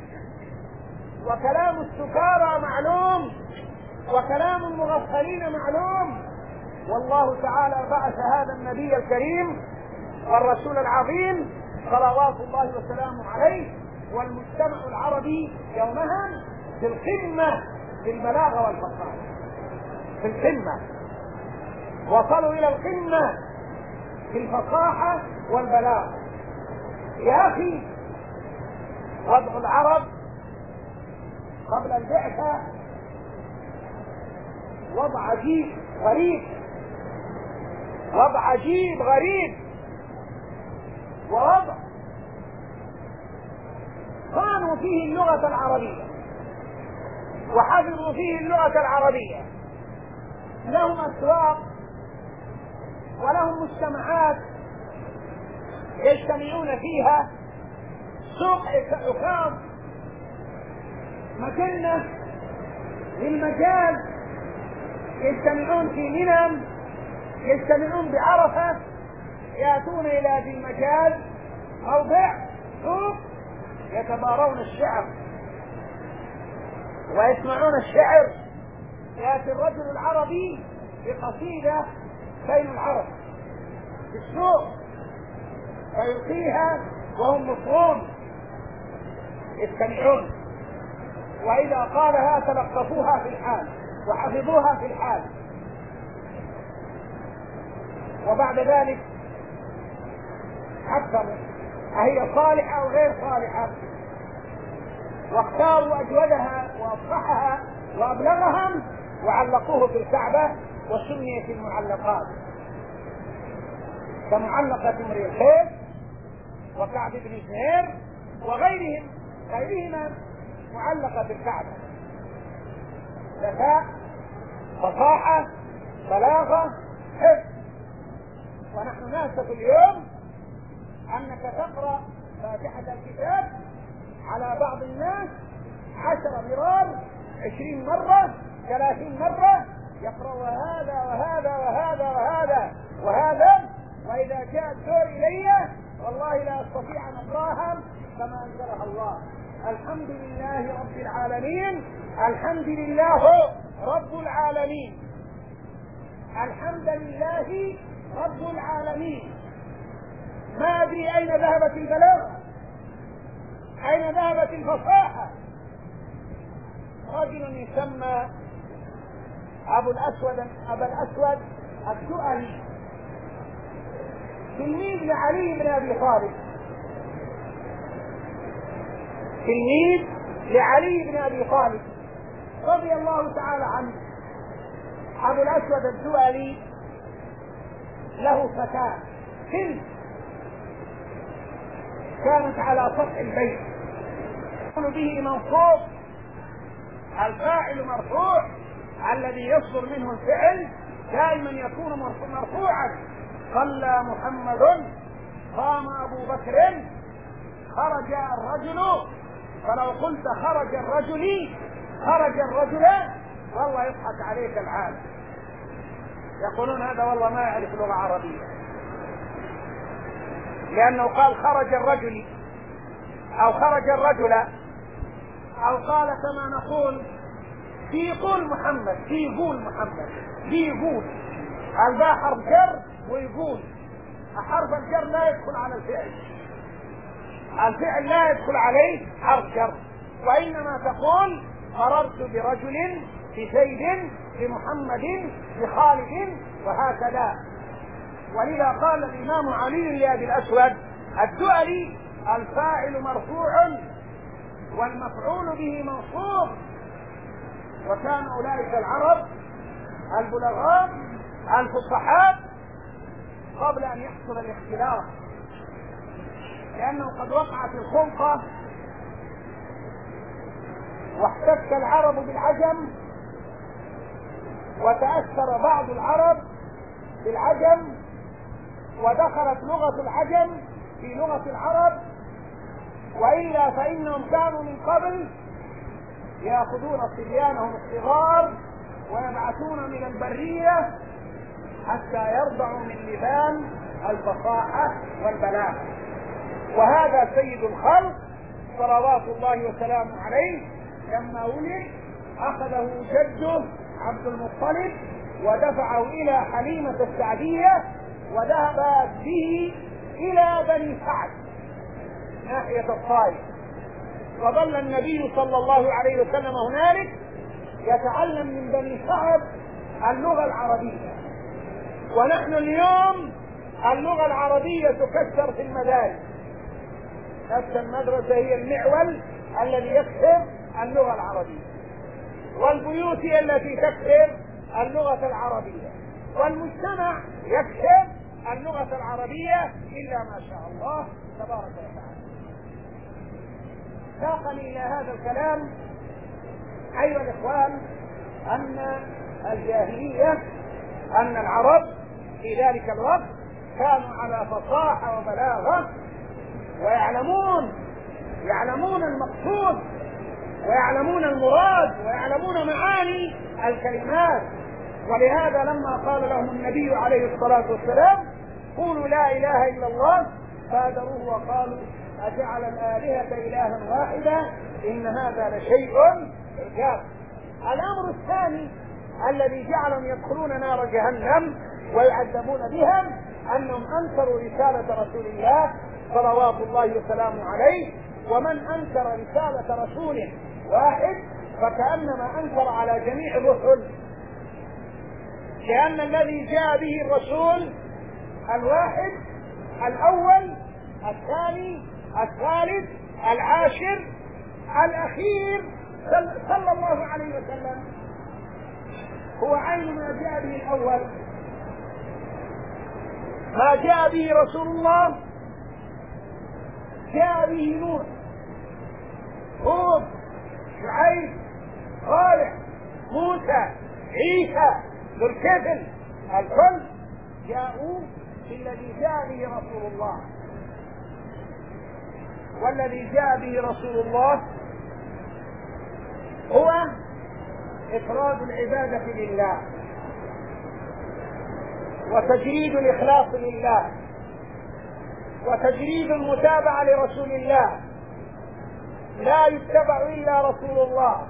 وكلام السكارى معلوم، وكلام المغفلين معلوم. والله تعالى بعث هذا النبي الكريم والرسول العظيم صلوات الله وسلامه عليه والمجتمع العربي يومها في القمة في البلاغة والفصاحة، في القمة وصلوا إلى القمة في الفصاحة والبلاغة. يا أخي وضع العرب قبل البعثة وضع عجيب غريب، وضع عجيب غريب، ووضع صانوا فيه اللغة العربية وحفظوا فيه اللغة العربية. لهم أسواق ولهم مجتمعات يجتمعون فيها، سوق عكاظ مجنة للمجال، يجتمعون في منى، يجتمعون بعرفة، يأتون إلى ذي المجال موضع سوق يتبارون الشعر ويسمعون الشعر. يأتي الرجل العربي بقصيدة بين العرب في السوق فيلقيها وهم مصرون يستمعون، وإذا قالها تلقفوها في الحال وحفظوها في الحال. وبعد ذلك حكموا أهي صالحة أو غير صالحة، واختاروا أجودها وأصلحها وأبلغهم وعلقوه في الكعبة، وسميت المعلقات كمعلقة امرئ الخير وكعب بن زهير وغيرهم غيرهما معلقة في الكعبة. ذكاء، فصاحة، بلاغة، حفظ. ونحن نأسف اليوم أنك تقرأ فاتحة الكتاب على بعض الناس عشر مرار، عشرين مرة، ثلاثين مرة، يقرأ هذا وهذا وهذا وهذا وهذا، وإذا جاء الدور إلي والله لا أستطيع أن أقرأها كما أنزلها الله. الحمد لله رب العالمين، الحمد لله رب العالمين، الحمد لله رب العالمين. ما أدري أين ذهبت البلاغة، أين ذهبت الفصاحة. رجل يسمى أبو الأسود أبا الأسود الدؤلي، تلميذ لعلي بن أبي طالب، تلميذ لعلي بن أبي طالب رضي الله تعالى عنه. أبو الأسود الدؤلي له فتاة بنت كانت على سطح البيت، يقول به منصوب، الفاعل مرفوع، الذي يصدر منه الفعل دائما يكون مرفوعا. صلى محمد، قام أبو بكر، خرج الرجل. فلو قلت خرج الرجل خرج الرجل والله يضحك عليك العالم، يقولون هذا والله ما يعرف لغة عربية، لأنه قال خرج الرجل أو خرج الرجل، أو قال كما نقول في يقول محمد، في يقول محمد، في يقول. الباء حرف جر ويقول، حرف الجر لا يدخل على الفعل، الفعل لا يدخل عليه حرف جر، وإنما تقول مررت برجل، بزيد، بمحمد، بخالد، وهكذا. ولذا قال الإمام علي لأبي الأسود الدؤلي الفاعل مرفوع والمفعول به منصوب. وكان أولئك العرب البلغاء الفصحاء قبل أن يحصل الاختلاف، لأنه قد وقعت الخلطة واحتك العرب بالعجم، وتأثر بعض العرب بالعجم، ودخلت لغة العجم في لغة العرب، وإلا فإنهم كانوا من قبل يأخذون صبيانهم الصغار ويبعثون من البرية حتى يرضعوا من لبان الفصاحة والبلاغة. وهذا سيد الخلق صلوات الله وسلامه عليه لما ولد أخذه جده عبد المطلب ودفعه إلى حليمة السعدية، وذهب به إلى بني سعد ناحية الطائف، وظل النبي صلى الله عليه وسلم هنالك يتعلم من بني سعد اللغة العربية. ونحن اليوم اللغة العربية تكسر في المدارس، نفس المدرسة هي المعول الذي يكسر اللغة العربية، والبيوت هي التي تكسر اللغة العربية، والمجتمع يكسر اللغة العربية إلا ما شاء الله تبارك وتعالى. ساقني إلى هذا الكلام أيها الإخوان أن الجاهلية، أن العرب في ذلك الوقت كانوا على فصاحة وبلاغة، ويعلمون يعلمون المقصود ويعلمون المراد ويعلمون معاني الكلمات. ولهذا لما قال لهم النبي عليه الصلاة والسلام قولوا لا إله إلا الله بادروه وقالوا أجعل الآلهة إلها واحدا إن هذا لشيء عجاب. الأمر الثاني الذي جعلهم يدخلون نار جهنم ويعذبون بها أنهم أنكروا رسالة رسول الله صلوات الله وسلامه عليه. ومن أنكر رسالة رسول واحد فكأنما أنكر على جميع الرسل، لأن الذي جاء به الرسول الواحد الأول الثاني الثالث العاشر الأخير صلى الله عليه وسلم هو عين ما جاء به الأول. ما جاء به رسول الله جاء به نوح، هود، شعيب، صالح، موسى، عيسى، ذو الكفل، الكل جاءوا بالذي جاء به رسول الله. والذي جاء به رسول الله هو إفراد العبادة لله وتجريد الإخلاص لله وتجريد المتابعة لرسول الله. لا يتبع إلا رسول الله،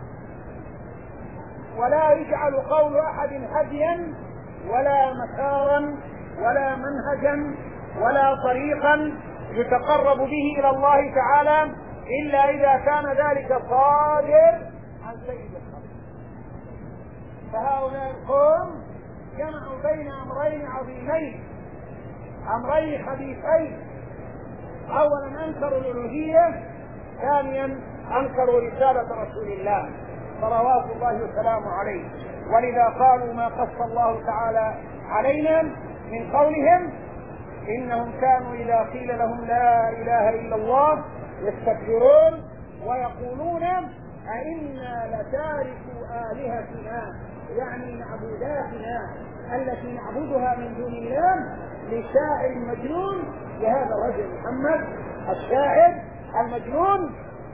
ولا يجعل قول أحد هديا ولا مسارا ولا منهجا ولا طريقا يتقرب به إلى الله تعالى إلا إذا كان ذلك صادر عن سيد الخلق. فهؤلاء القوم جمعوا بين أمرين عظيمين، أمرين خبيثين: أولا أنكروا الألوهية، ثانيا أنكروا رسالة رسول الله صلوات الله وسلامه عليه. ولذا قالوا ما قص الله تعالى علينا من قولهم إنهم كانوا إذا قيل لهم لا إله إلا الله يستكبرون ويقولون أئنا لتاركوا آلهتنا، يعني معبوداتنا التي نعبدها من دون الله، لشاعر مجنون، لهذا الرجل محمد الشاعر المجنون.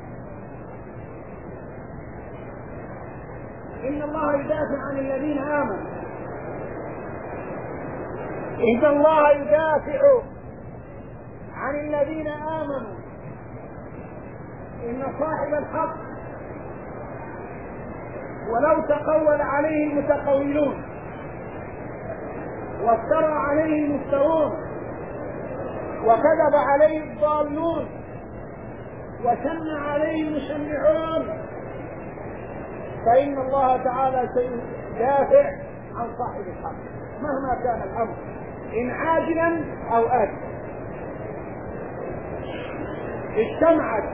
إن الله يدافع عن الذين آمنوا، إن الله يدافع عن الذين آمنوا، إن صاحب الحق ولو تقول عليه المتقولون وافترى عليه المفترون وكذب عليه الضالون وشن عليه المشنعون، فإن الله تعالى سيدافع عن صاحب الحق مهما كان الأمر، إن عاجلا أو آجلا. اجتمعت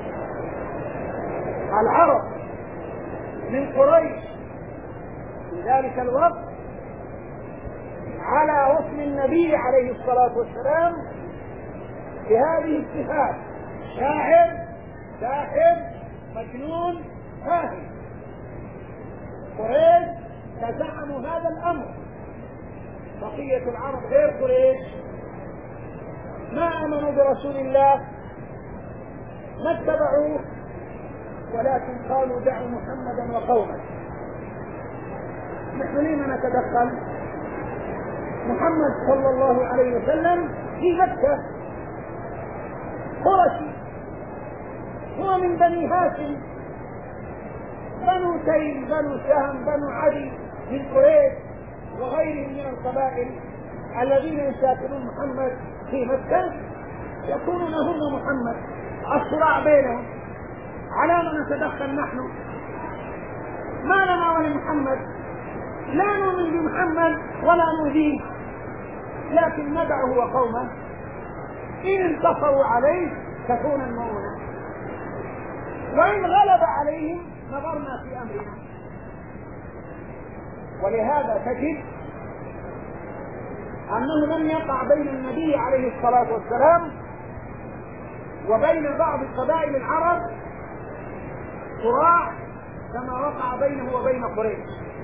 العرب من قريش في ذلك الوقت على وصف النبي عليه الصلاة والسلام بهذه الصفات: شاعر، ساحر، مجنون، كاهن. قريش تزعموا هذا الأمر، بقية العرب غير قريش ما آمنوا برسول الله، ما اتبعوه، ولكن قالوا دعوا محمدا وقومه. نحن لما نتدخل؟ محمد صلى الله عليه وسلم في مكة قرشي، هو من بني هاشم، بنو تيم، بنو سهم، بنو عدي من قريش وغيرهم من القبائل الذين يساكنون محمد في مكة يكونون هم محمد. الصراع بينهم، على ما نتدخل نحن؟ ما لنا ولمحمد، لا نؤمن بمحمد ولا نؤذيه، لكن ندعه وقومه، إن انتصروا عليه تكون المؤونة، وإن غلب عليهم نظرنا في أمرنا. ولهذا تجد أنه لم يقع بين النبي عليه الصلاة والسلام وبين بعض قبائل العرب صراع كما وقع بينه وبين قريش.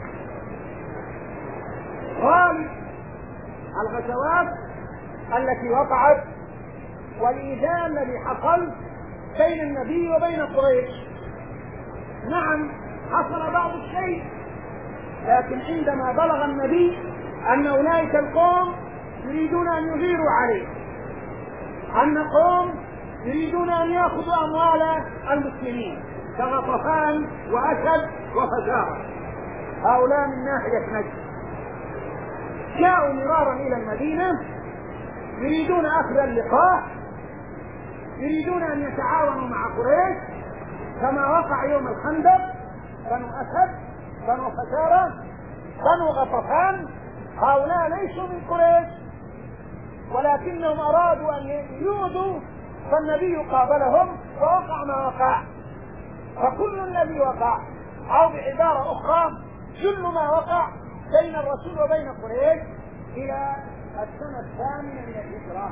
غالب الغزوات التي وقعت والإيذاء الذي حصل بين النبي وبين قريش، نعم حصل بعض الشيء، لكن عندما بلغ النبي أن أولئك القوم يريدون أن يغيروا عليه، أن قوم يريدون أن يأخذوا أموال المسلمين كغطفان وأسد وفزارة، هؤلاء من ناحية نجد جاءوا مرارا إلى المدينة يريدون أخذ اللقاح، يريدون أن يتعاونوا مع قريش كما وقع يوم الخندق بنو أسد، بنو فزارة، بنو غطفان. هؤلاء ليسوا من قريش ولكنهم أرادوا أن يؤذوا، فالنبي قابلهم فوقع ما وقع. فكل الذي وقع أو بعبارة أخرى كل ما وقع بين الرسول وبين قريش إلى السنة الثامنة من الهجرة.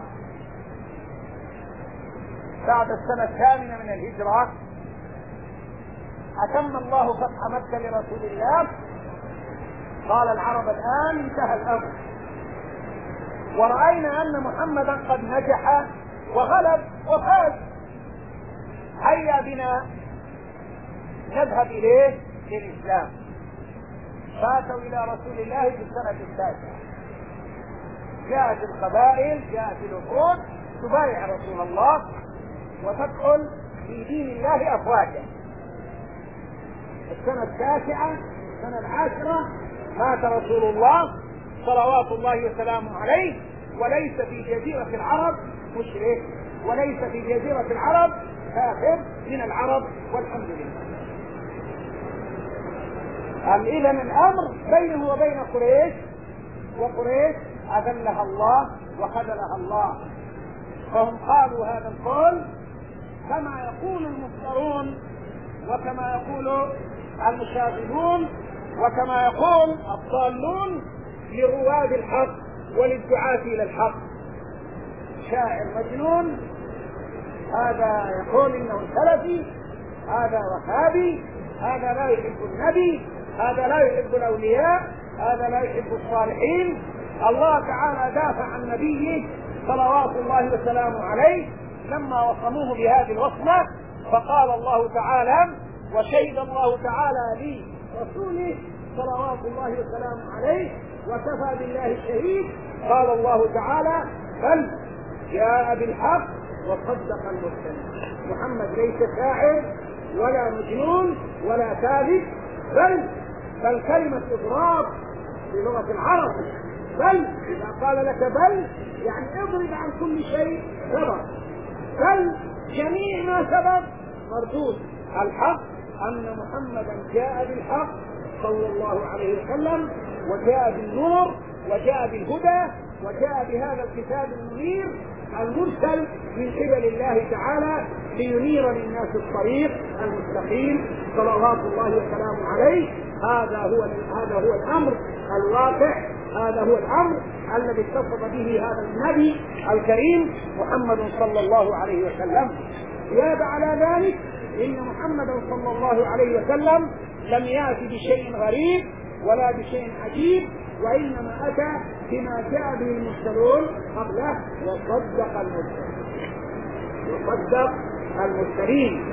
بعد السنة الثامنة من الهجرة أتم الله فتح مكة لرسول الله. قال العرب الآن انتهى الأمر، ورأينا أن محمدا قد نجح وغلب وفاز، هيا بنا نذهب إليه للإسلام. فاتوا إلى رسول الله في السنة التاسعة، جاءت القبائل، جاءت الوفود تبايع رسول الله وتدخل في دين الله أفواجا. السنة التاسعة السنة العاشرة مات رسول الله صلوات الله وسلامه عليه، وليس في جزيرة العرب مشرك، وليس في جزيرة العرب كافر من العرب، والحمد لله. إذا الأمر بينه وبين قريش، وقريش أذلها الله وخذلها الله، فهم قالوا هذا القول كما يقول المفترون وكما يقول المشاغبون وكما يقول الضالون لرواد الحق وللدعاة إلى الحق. شاعر مجنون، هذا يقول إنه سلفي، هذا وهابي، هذا لا يحب النبي، هذا لا يحب الأولياء، هذا لا يحب الصالحين. الله تعالى دافع عن نبيه صلوات الله وسلامه عليه لما وصموه بهذه الوصمة، فقال الله تعالى: وشهد الله تعالى لي رسوله صلوات الله وسلامه عليه وكفى بالله شهيد. قال الله تعالى: بل جاء بالحق وصدق المرسلين. محمد ليس شاعر ولا مجنون ولا كاذب، بل بل كلمة إضراب في لغة العرب. بل إذا قال لك بل يعني اضرب عن كل شيء سبب، بل جميع ما سبب مردود. الحق أن محمدا جاء بالحق صلى الله عليه وسلم، وجاء بالنور، وجاء بالهدى، وجاء بهذا الكتاب المنير المرسل من قبل الله تعالى لينير للناس الطريق المستقيم صلوات الله وسلامه عليه. هذا هو هذا هو الأمر الواقع، هذا هو الأمر الذي اتصف به هذا النبي الكريم محمد صلى الله عليه وسلم. زيادة على ذلك إن محمدا صلى الله عليه وسلم لم يأتي بشيء غريب ولا بشيء عجيب، وإنما أتى بما جاء به المرسلون قبله وصدق المرسلين، وصدق المرسلين،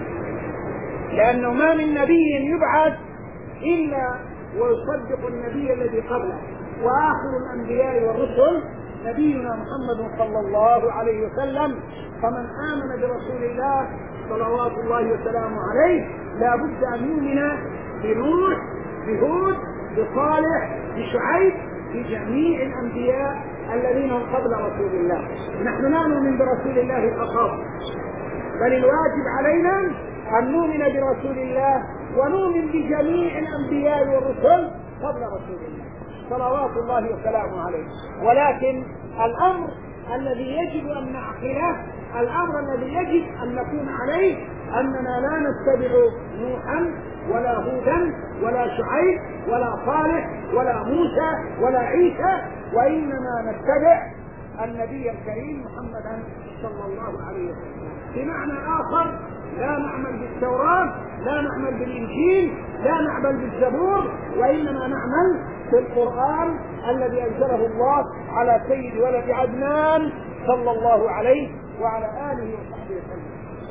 لأنه ما من نبي يبعث إلا ويصدق النبي الذي قبله. وآخر الأنبياء والرسل نبينا محمد صلى الله عليه وسلم، فمن آمن برسول الله صلوات الله وسلامه عليه لا بد أن يؤمن بنوح، بهود، بصالح، بشعيب، بجميع الأنبياء الذين هم قبل رسول الله. نحن لا نؤمن برسول الله فقط، بل الواجب علينا أن نؤمن برسول الله ونؤمن بجميع الأنبياء والرسل قبل رسول الله صلوات الله وسلامه عليه. ولكن الأمر الذي يجب أن نعقله، الأمر الذي يجب أن نكون عليه، أننا لا نتبع نوحا ولا هودا ولا شعيب ولا صالح ولا موسى ولا عيسى، وإنما نتبع النبي الكريم محمدا صلى الله عليه وسلم. بمعنى آخر، لا نعمل بالتوراة، لا نعمل بالإنجيل، لا نعمل بالزبور، وإنما نعمل بالقرآن الذي أنزله الله على سيد ولد عدنان صلى الله عليه وعلى آله وصحبه وسلم.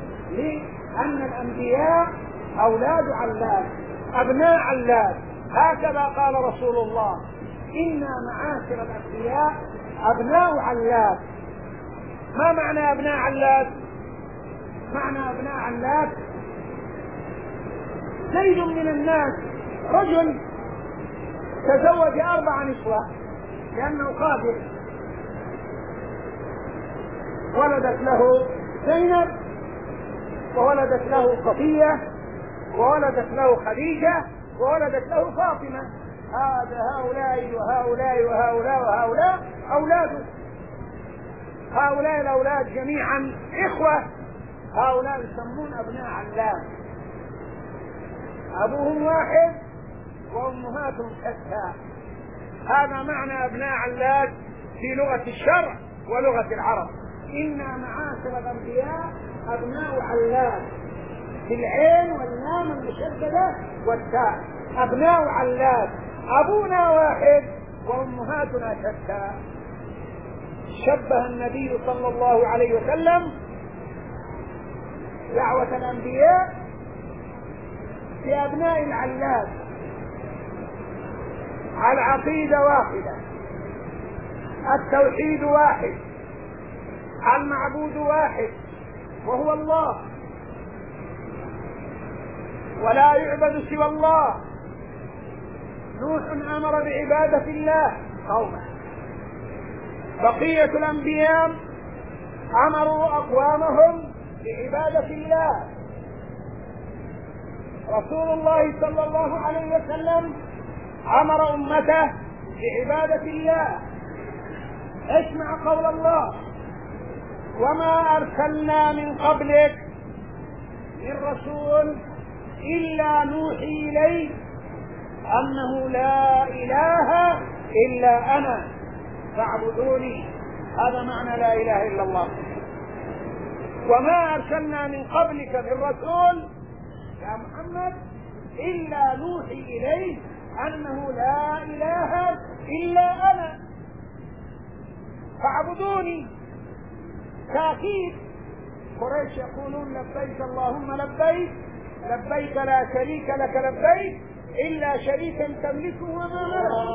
لأن الأنبياء أولاد علات، أبناء علات، هكذا قال رسول الله: إنا معاشر الأنبياء أبناء علات. ما معنى أبناء علات؟ معنى أبناء علات زيد من الناس رجل تزوج أربع نسوة لأنه قادر، ولدت له زينب، وولدت له صفية، وولدت له خديجة، وولدت له فاطمة. هذا هؤلاء وهؤلاء وهؤلاء وهؤلاء أولاده، هؤلاء الأولاد جميعا إخوة، هؤلاء يسمون أبناء علام، أبوهم واحد وأمهاتهم شتى. هذا معنى أبناء علات في لغة الشرع ولغة العرب. إنا معاشر الأنبياء أبناء علات، بالعين واللام المشددة والتاء، أبناء علات، أبونا واحد وأمهاتنا شتى. شبه النبي صلى الله عليه وسلم دعوة الأنبياء بأبناء العلات. العقيدة واحدة، التوحيد واحد، المعبود واحد وهو الله، ولا يعبد سوى الله. نوح أمر بعبادة الله قومه، بقية الأنبياء أمروا أقوامهم بعبادة الله. رسول الله صلى الله عليه وسلم أمر أمته بعبادة الله. اسمع قول الله: وما أرسلنا من قبلك من رسول إلا نوحي إليه أنه لا إله إلا أنا فاعبدوني. هذا معنى لا إله إلا الله. وما أرسلنا من قبلك من رسول يا محمد إلا نوحي إليه أنه لا إله إلا أنا فاعبدوني. تأكيد. قريش يقولون لبيك اللهم لبيك، لبيك لا شريك لك لبيك إلا شريكا تملكه وما ملك.